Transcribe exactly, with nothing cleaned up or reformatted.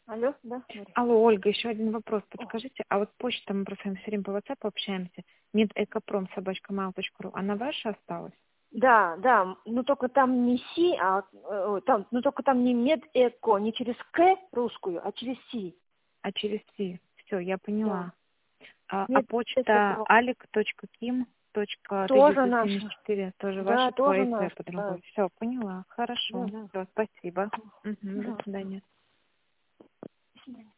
Алло, да, Мария. Алло, Ольга, еще один вопрос. Подскажите, а вот почта, мы просто с вами все время по WhatsApp общаемся, медэкопром собачка mail точка ру, она ваша осталась? Да, да, но только там не Си, а э, там, но только там не медэко, не через К русскую, а через Си. А через Си. Все, я Да. поняла. А, а почта Медэкопром. алик точка ким точка тысяча Тоже девятьсот семьдесят наша. четыре тоже Да, ваша, по тоже ИП наша. по Да, другой. Все, поняла. да, Хорошо. да. Все, спасибо. Угу, до Пожалуйста. свидания. До свидания.